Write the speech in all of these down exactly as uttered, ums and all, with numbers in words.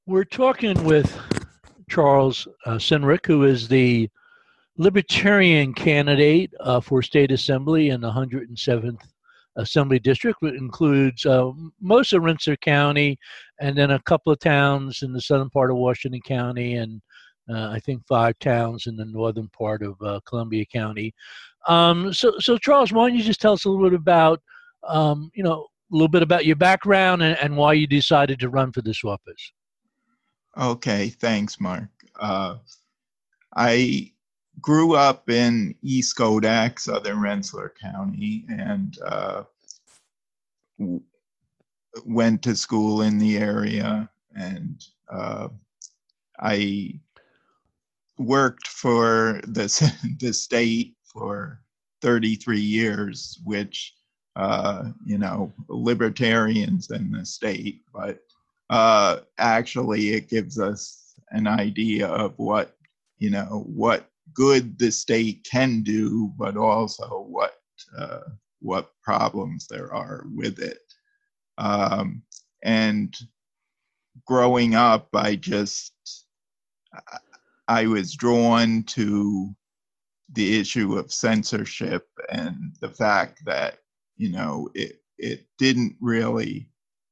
We're talking with Charles uh, Sinrick, who is the Libertarian candidate uh, for state assembly in the one hundred seventh Assembly District, which includes uh, most of Rensselaer County and then a couple of towns in the southern part of Washington County and uh, I think five towns in the northern part of uh, Columbia County. Um, so, so Charles, why don't you just tell us a little bit about, um, you know, a little bit about your background and, and why you decided to run for this office? Okay, thanks, Mark. Uh, I grew up in East Kodak, southern Rensselaer County, and uh, w- went to school in the area. And uh, I worked for the, the state for thirty-three years, which, uh, you know, libertarians in the state, but uh, actually it gives us an idea of what, you know, what good the state can do, but also what uh, what problems there are with it. Um, and growing up, I just I was drawn to the issue of censorship and the fact that, you know, it it didn't really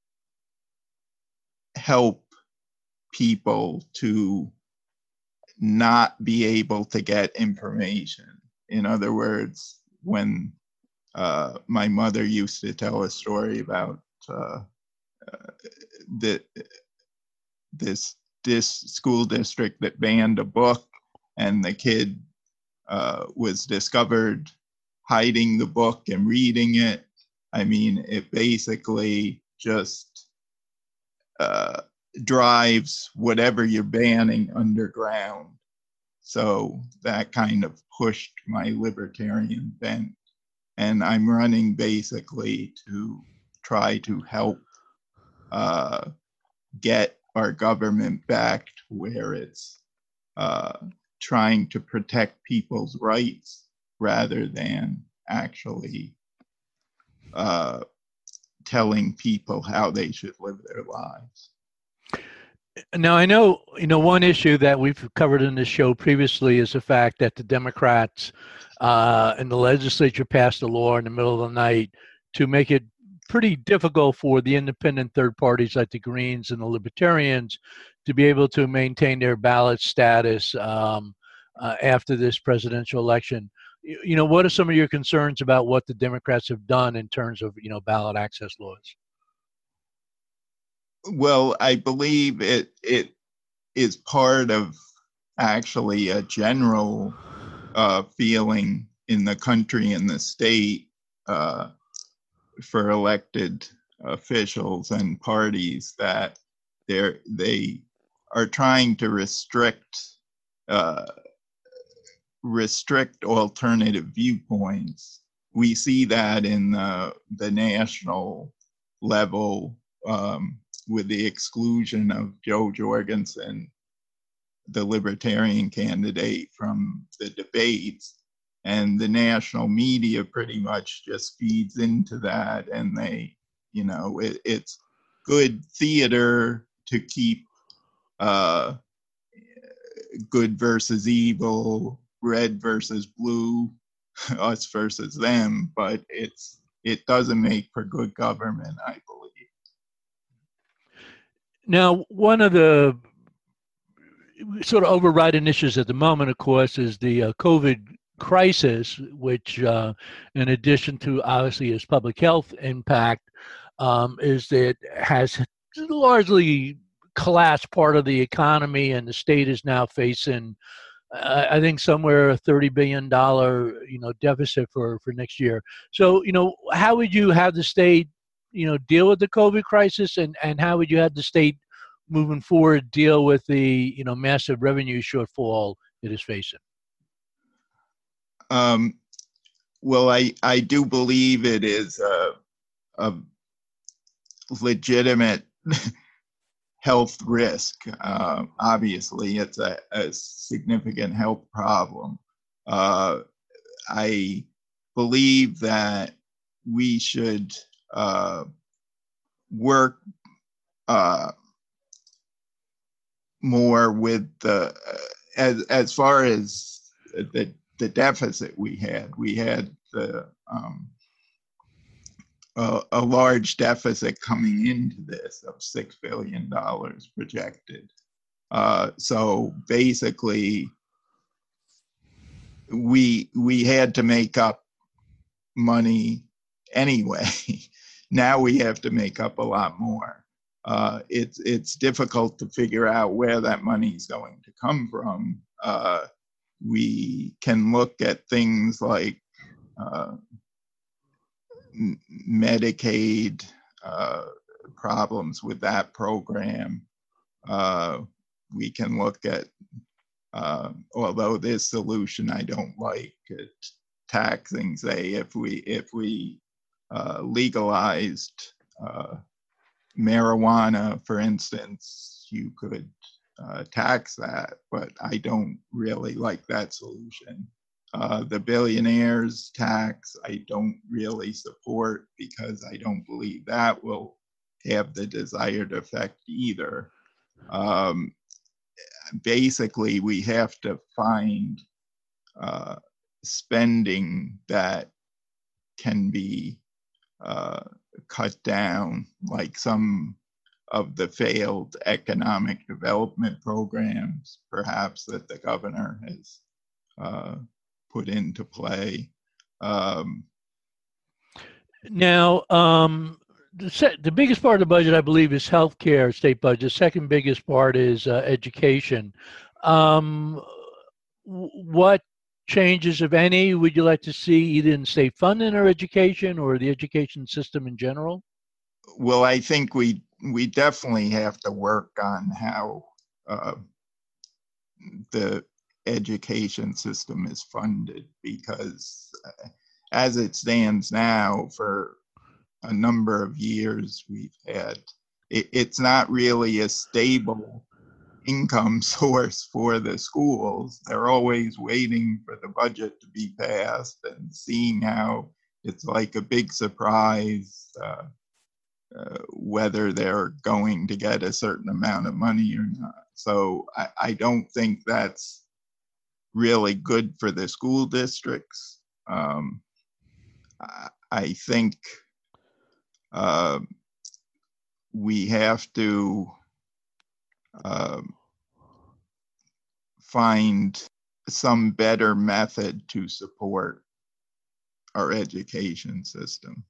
help people to not be able to get information. In other words, when uh, my mother used to tell a story about uh, uh, the, this this school district that banned a book, and the kid uh, was discovered hiding the book and reading it. I mean, it basically just uh, drives whatever you're banning underground. So that kind of pushed my libertarian bent. And I'm running basically to try to help uh, get our government back to where it's uh, trying to protect people's rights rather than actually uh, telling people how they should live their lives. Now, I know, you know, one issue that we've covered in this show previously is the fact that the Democrats uh, in the legislature passed a law in the middle of the night to make it pretty difficult for the independent third parties like the Greens and the Libertarians to be able to maintain their ballot status um, uh, after this presidential election. You, you know, what are some of your concerns about what the Democrats have done in terms of, you know, ballot access laws? Well, I believe it it is part of actually a general uh, feeling in the country and the state uh, for elected officials and parties that they're they are trying to restrict uh, restrict alternative viewpoints. We see that in the the national level. Um, with the exclusion of Jo Jorgensen, the Libertarian candidate, from the debates. And the national media pretty much just feeds into that. And they, you know, it, it's good theater to keep uh, good versus evil, red versus blue, us versus them, but it's it doesn't make for good government, I believe. Now, one of the sort of overriding issues at the moment, of course, is the uh, COVID crisis, which, uh, in addition to obviously its public health impact, um, is that it has largely collapsed part of the economy, and the state is now facing, uh, I think, somewhere a thirty billion dollars, you know, deficit for, for next year. So, you know, how would you have the state, you know, deal with the COVID crisis, and, and how would you have the state moving forward deal with the, you know, massive revenue shortfall it is facing? Um, well, I, I do believe it is a, a legitimate health risk. Uh, obviously, it's a, a significant health problem. Uh, I believe that we should uh, work uh, more with the, uh, as, as far as the, the deficit we had, we had the, um, a, a large deficit coming into this of six billion dollars projected. Uh, so basically, we we had to make up money anyway. Now we have to make up a lot more. Uh, it's it's difficult to figure out where that money is going to come from. Uh, we can look at things like uh, Medicaid, uh, problems with that program. Uh, we can look at, uh, although this solution I don't like, uh, taxing, say, if we if we uh, legalized uh, marijuana, for instance, you could uh, tax that, but I don't really like that solution. Uh, the billionaires tax, I don't really support because I don't believe that will have the desired effect either. Um, basically, we have to find uh, spending that can be uh, cut down, like some of the failed economic development programs, perhaps, that the governor has uh, put into play. Um, now, um, the, se- the biggest part of the budget, I believe, is healthcare, state budget. The second biggest part is uh, education. Um, w- what changes, if any, would you like to see either in state funding or education or the education system in general? Well, I think we we definitely have to work on how uh, the education system is funded, because uh, as it stands now, for a number of years we've had, it, it's not really a stable income source for the schools. They're always waiting for the budget to be passed and seeing how it's like a big surprise uh, uh, whether they're going to get a certain amount of money or not. So I, I don't think that's really good for the school districts. Um, I, I think uh, we have to um, find some better method to support our education system.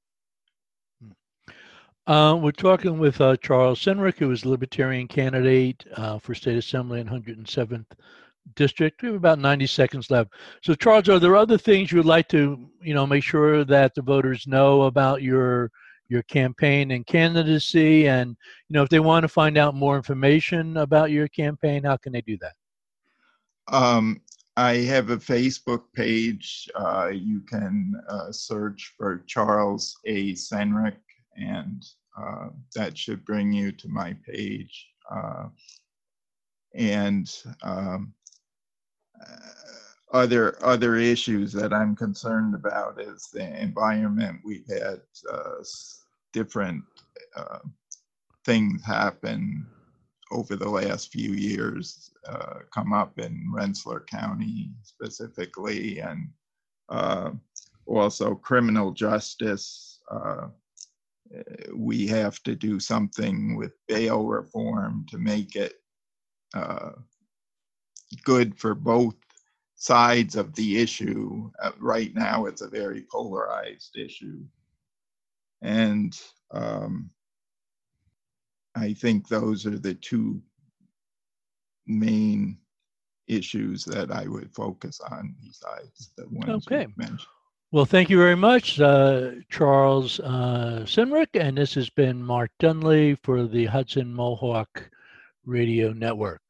Uh, we're talking with uh, Charles Sinrick, who is a Libertarian candidate uh, for State Assembly in one hundred seventh District. We have about ninety seconds left. So, Charles, are there other things you would like to, you know, make sure that the voters know about your your campaign and candidacy? And, you know, if they want to find out more information about your campaign, how can they do that? Um, I have a Facebook page. Uh, you can uh, search for Charles A. Sinrick, and uh, that should bring you to my page. Uh, and um, uh, other other issues that I'm concerned about is the environment. We've had uh, different uh, things happen over the last few years, uh, come up in Rensselaer County specifically, and uh, also criminal justice. Uh, we have to do something with bail reform to make it uh, good for both sides of the issue. Uh, right now, it's a very polarized issue. And um, I think those are the two main issues that I would focus on besides the ones okay. you mentioned. Well, thank you very much, uh, Charles uh, Sinrick, and this has been Mark Dunley for the Hudson Mohawk Radio Network.